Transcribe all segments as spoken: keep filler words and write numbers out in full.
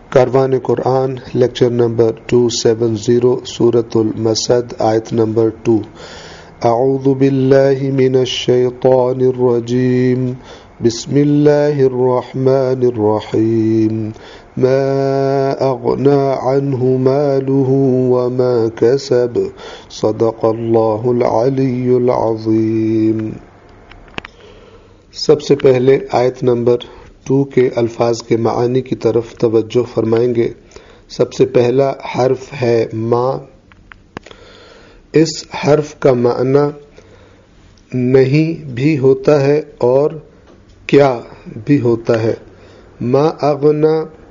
کاروان قرآن lecture number دو سو ستر سورۃ المسد آیت نمبر دو۔ اعوذ باللہ من الشیطان الرجیم بسم اللہ الرحمن الرحیم ما اغنى عنہ مالہ وما کسب صدق اللہ العلی العظیم۔ سب سے پہلے آیت نمبر ٹو کے الفاظ کے معانی کی طرف توجہ فرمائیں گے۔ سب سے پہلا حرف ہے ما۔ اس حرف کا معنی نہیں بھی ہوتا ہے اور کیا بھی ہوتا ہے۔ ما اغنا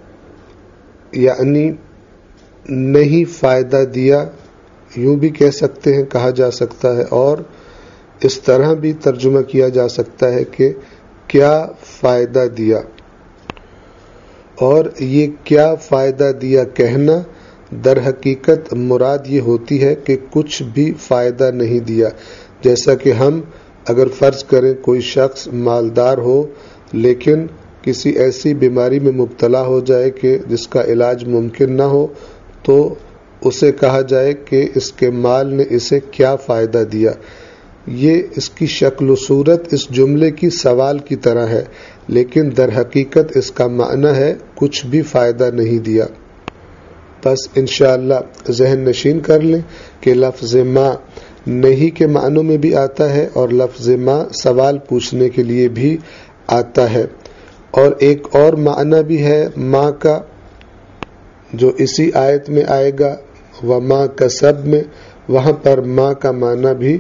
یعنی نہیں فائدہ دیا، یوں بھی کہہ سکتے ہیں، کہا جا سکتا ہے، اور اس طرح بھی ترجمہ کیا جا سکتا ہے کہ کیا فائدہ دیا۔ اور یہ کیا فائدہ دیا کہنا در حقیقت مراد یہ ہوتی ہے کہ کچھ بھی فائدہ نہیں دیا۔ جیسا کہ ہم اگر فرض کریں کوئی شخص مالدار ہو لیکن کسی ایسی بیماری میں مبتلا ہو جائے کہ جس کا علاج ممکن نہ ہو، تو اسے کہا جائے کہ اس کے مال نے اسے کیا فائدہ دیا۔ یہ اس کی شکل و صورت اس جملے کی سوال کی طرح ہے، لیکن در حقیقت اس کا معنی ہے کچھ بھی فائدہ نہیں دیا۔ بس انشاءاللہ ذہن نشین کر لیں کہ لفظ ما نہیں کے معنوں میں بھی آتا ہے اور لفظ ما سوال پوچھنے کے لیے بھی آتا ہے، اور ایک اور معنی بھی ہے ما کا جو اسی آیت میں آئے گا وما کسب میں۔ وہاں پر ما کا معنی بھی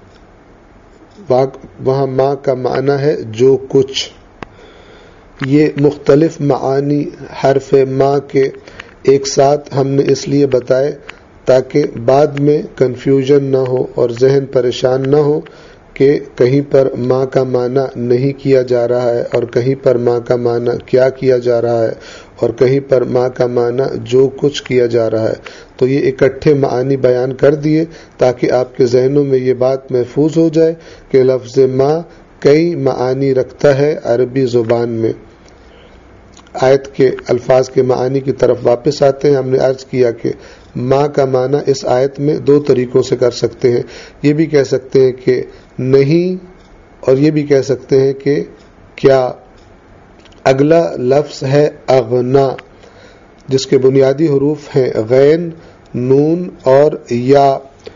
وہاں ما کا معنی ہے جو کچھ۔ یہ مختلف معانی حرف ما کے ایک ساتھ ہم نے اس لیے بتائے تاکہ بعد میں کنفیوژن نہ ہو اور ذہن پریشان نہ ہو کہ کہیں پر ما کا معنی نہیں کیا جا رہا ہے اور کہیں پر ما کا معنی کیا کیا جا رہا ہے اور کہیں پر ما کا معنی جو کچھ کیا جا رہا ہے۔ تو یہ اکٹھے معانی بیان کر دیے تاکہ آپ کے ذہنوں میں یہ بات محفوظ ہو جائے کہ لفظ ما کئی معانی رکھتا ہے عربی زبان میں۔ آیت کے الفاظ کے معانی کی طرف واپس آتے ہیں۔ ہم نے عرض کیا کہ ما کا معنی اس آیت میں دو طریقوں سے کر سکتے ہیں۔ یہ بھی کہہ سکتے ہیں کہ نہیں، اور یہ بھی کہہ سکتے ہیں کہ کیا۔ اگلا لفظ ہے اغنا، جس کے بنیادی حروف ہیں غین، نون اور یا۔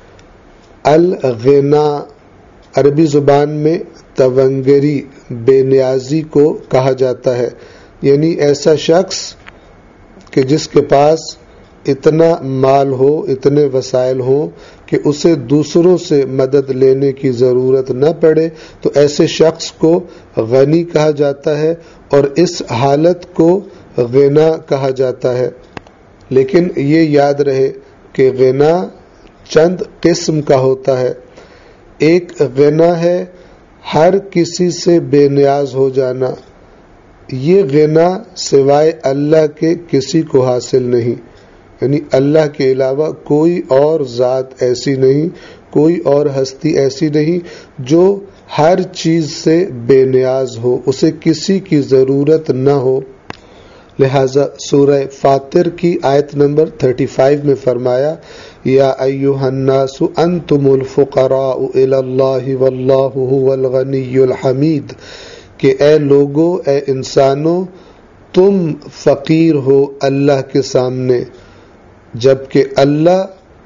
الغنا عربی زبان میں تونگری، بے نیازی کو کہا جاتا ہے، یعنی ایسا شخص کہ جس کے پاس اتنا مال ہو، اتنے وسائل ہوں کہ اسے دوسروں سے مدد لینے کی ضرورت نہ پڑے، تو ایسے شخص کو غنی کہا جاتا ہے اور اس حالت کو غنا کہا جاتا ہے۔ لیکن یہ یاد رہے کہ غنا چند قسم کا ہوتا ہے۔ ایک غنا ہے ہر کسی سے بے نیاز ہو جانا، یہ غنا سوائے اللہ کے کسی کو حاصل نہیں، یعنی اللہ کے علاوہ کوئی اور ذات ایسی نہیں، کوئی اور ہستی ایسی نہیں جو ہر چیز سے بے نیاز ہو، اسے کسی کی ضرورت نہ ہو۔ لہذا سورہ فاطر کی آیت نمبر پینتیس میں فرمایا یا ایھا الناس انتم الفقراء الی اللہ واللہ ھو الغنی الحمید، کہ اے لوگو، اے انسانوں، تم فقیر ہو اللہ کے سامنے جبکہ اللہ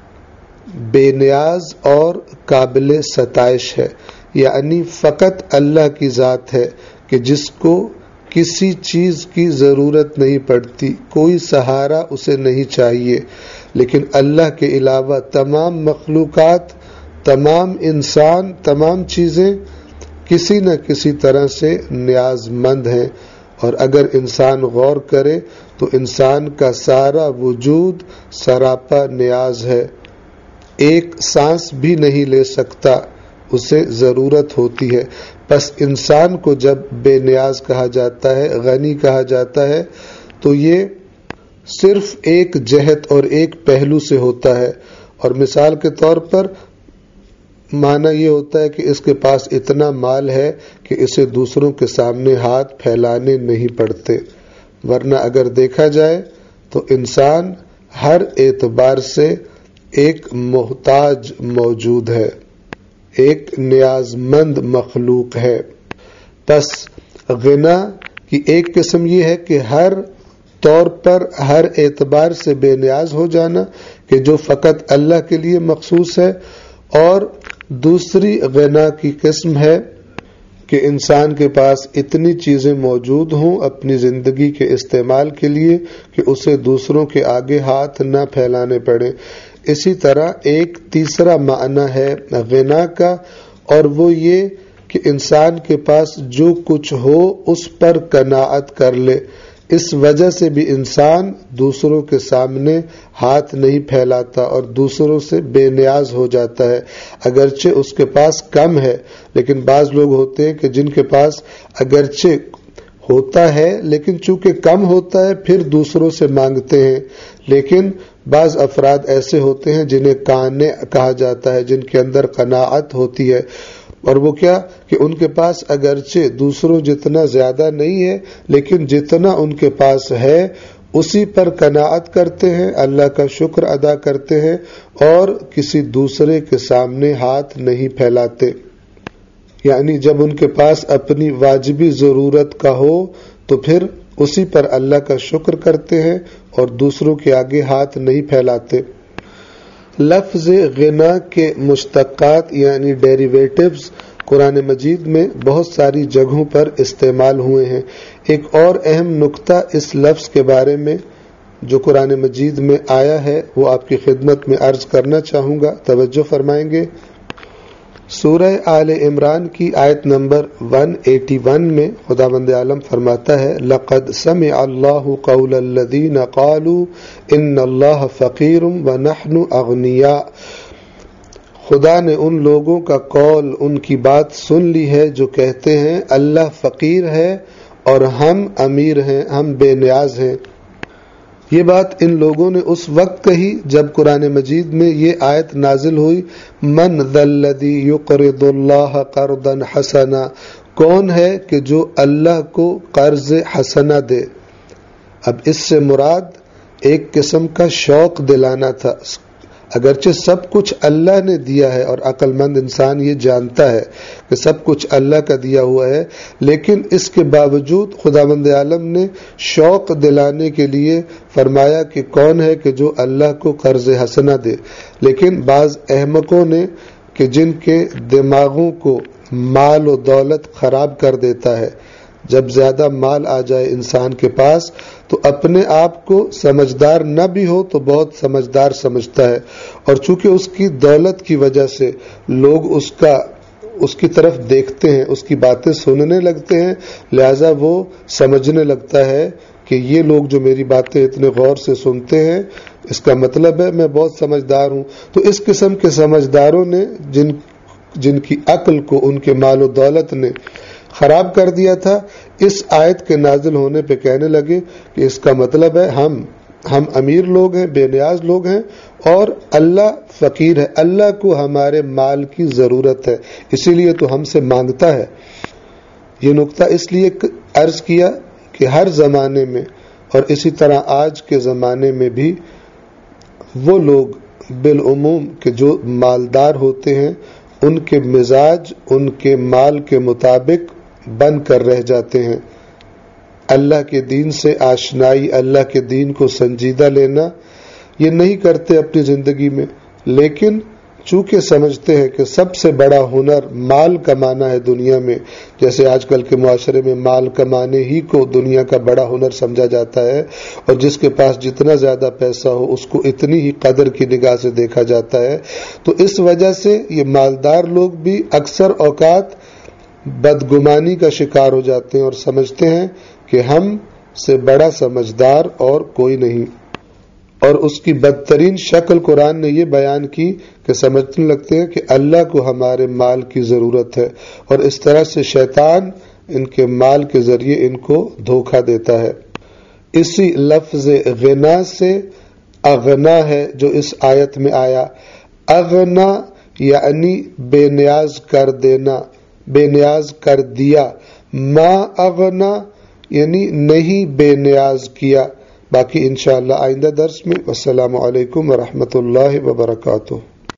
بے نیاز اور قابل ستائش ہے۔ یعنی فقط اللہ کی ذات ہے کہ جس کو کسی چیز کی ضرورت نہیں پڑتی، کوئی سہارا اسے نہیں چاہیے، لیکن اللہ کے علاوہ تمام مخلوقات، تمام انسان، تمام چیزیں کسی نہ کسی طرح سے نیاز مند ہیں۔ اور اگر انسان غور کرے تو انسان کا سارا وجود سراپا نیاز ہے، ایک سانس بھی نہیں لے سکتا، اسے ضرورت ہوتی ہے۔ بس انسان کو جب بے نیاز کہا جاتا ہے، غنی کہا جاتا ہے، تو یہ صرف ایک جہت اور ایک پہلو سے ہوتا ہے، اور مثال کے طور پر معنی یہ ہوتا ہے کہ اس کے پاس اتنا مال ہے کہ اسے دوسروں کے سامنے ہاتھ پھیلانے نہیں پڑتے، ورنہ اگر دیکھا جائے تو انسان ہر اعتبار سے ایک محتاج موجود ہے، ایک نیاز مند مخلوق ہے۔ پس غنا کی ایک قسم یہ ہے کہ ہر طور پر ہر اعتبار سے بے نیاز ہو جانا کہ جو فقط اللہ کے لیے مخصوص ہے، اور دوسری غنا کی قسم ہے کہ انسان کے پاس اتنی چیزیں موجود ہوں اپنی زندگی کے استعمال کے لیے کہ اسے دوسروں کے آگے ہاتھ نہ پھیلانے پڑے۔ اسی طرح ایک تیسرا معنی ہے غنا کا، اور وہ یہ کہ انسان کے پاس جو کچھ ہو اس پر قناعت کر لے۔ اس وجہ سے بھی انسان دوسروں کے سامنے ہاتھ نہیں پھیلاتا اور دوسروں سے بے نیاز ہو جاتا ہے، اگرچہ اس کے پاس کم ہے۔ لیکن بعض لوگ ہوتے ہیں کہ جن کے پاس اگرچہ ہوتا ہے لیکن چونکہ کم ہوتا ہے پھر دوسروں سے مانگتے ہیں۔ لیکن بعض افراد ایسے ہوتے ہیں جنہیں قانع کہا جاتا ہے، جن کے اندر قناعت ہوتی ہے، اور وہ کیا کہ ان کے پاس اگرچہ دوسروں جتنا زیادہ نہیں ہے لیکن جتنا ان کے پاس ہے اسی پر قناعت کرتے ہیں، اللہ کا شکر ادا کرتے ہیں اور کسی دوسرے کے سامنے ہاتھ نہیں پھیلاتے۔ یعنی جب ان کے پاس اپنی واجبی ضرورت کا ہو تو پھر اسی پر اللہ کا شکر کرتے ہیں اور دوسروں کے آگے ہاتھ نہیں پھیلاتے۔ لفظ غنا کے مشتقات یعنی ڈیریویٹیوز قرآن مجید میں بہت ساری جگہوں پر استعمال ہوئے ہیں۔ ایک اور اہم نقطہ اس لفظ کے بارے میں جو قرآن مجید میں آیا ہے وہ آپ کی خدمت میں عرض کرنا چاہوں گا، توجہ فرمائیں گے۔ سورہ آل عمران کی آیت نمبر ایک سو اکیاسی میں خداوند عالم فرماتا ہے لقد سمع اللہ قول الذین قالوا ان اللہ فقیر ونحن اغنیاء۔ خدا نے ان لوگوں کا قول، ان کی بات سن لی ہے جو کہتے ہیں اللہ فقیر ہے اور ہم امیر ہیں، ہم بے نیاز ہیں۔ یہ بات ان لوگوں نے اس وقت کہی جب قرآن مجید میں یہ آیت نازل ہوئی من ذا الذی یقرض اللہ قرضا حسنا، کون ہے کہ جو اللہ کو قرض حسنا دے۔ اب اس سے مراد ایک قسم کا شوق دلانا تھا، اگرچہ سب کچھ اللہ نے دیا ہے اور عقل مند انسان یہ جانتا ہے کہ سب کچھ اللہ کا دیا ہوا ہے، لیکن اس کے باوجود خداوند عالم نے شوق دلانے کے لیے فرمایا کہ کون ہے کہ جو اللہ کو قرض حسنہ دے۔ لیکن بعض احمقوں نے کہ جن کے دماغوں کو مال و دولت خراب کر دیتا ہے، جب زیادہ مال آ جائے انسان کے پاس تو اپنے آپ کو سمجھدار نہ بھی ہو تو بہت سمجھدار سمجھتا ہے، اور چونکہ اس کی دولت کی وجہ سے لوگ اس کا اس کی طرف دیکھتے ہیں، اس کی باتیں سننے لگتے ہیں، لہذا وہ سمجھنے لگتا ہے کہ یہ لوگ جو میری باتیں اتنے غور سے سنتے ہیں اس کا مطلب ہے میں بہت سمجھدار ہوں۔ تو اس قسم کے سمجھداروں نے جن جن کی عقل کو ان کے مال و دولت نے خراب کر دیا تھا، اس آیت کے نازل ہونے پہ کہنے لگے کہ اس کا مطلب ہے ہم ہم امیر لوگ ہیں، بے نیاز لوگ ہیں، اور اللہ فقیر ہے، اللہ کو ہمارے مال کی ضرورت ہے، اسی لیے تو ہم سے مانگتا ہے۔ یہ نقطہ اس لیے عرض کیا کہ ہر زمانے میں اور اسی طرح آج کے زمانے میں بھی وہ لوگ بالعموم کہ جو مالدار ہوتے ہیں ان کے مزاج ان کے مال کے مطابق بن کر رہ جاتے ہیں۔ اللہ کے دین سے آشنائی، اللہ کے دین کو سنجیدہ لینا یہ نہیں کرتے اپنی زندگی میں، لیکن چونکہ سمجھتے ہیں کہ سب سے بڑا ہنر مال کمانا ہے دنیا میں، جیسے آج کل کے معاشرے میں مال کمانے ہی کو دنیا کا بڑا ہنر سمجھا جاتا ہے، اور جس کے پاس جتنا زیادہ پیسہ ہو اس کو اتنی ہی قدر کی نگاہ سے دیکھا جاتا ہے، تو اس وجہ سے یہ مالدار لوگ بھی اکثر اوقات بدگمانی کا شکار ہو جاتے ہیں اور سمجھتے ہیں کہ ہم سے بڑا سمجھدار اور کوئی نہیں، اور اس کی بدترین شکل قرآن نے یہ بیان کی کہ سمجھنے لگتے ہیں کہ اللہ کو ہمارے مال کی ضرورت ہے، اور اس طرح سے شیطان ان کے مال کے ذریعے ان کو دھوکہ دیتا ہے۔ اسی لفظ غنا سے اغنا ہے جو اس آیت میں آیا، اغنا یعنی بے نیاز کر دینا، بے نیاز کر دیا، ما اغنا یعنی نہیں بے نیاز کیا، باقی انشاءاللہ آئندہ درس میں. والسلام علیکم ورحمۃ اللہ وبرکاتہ.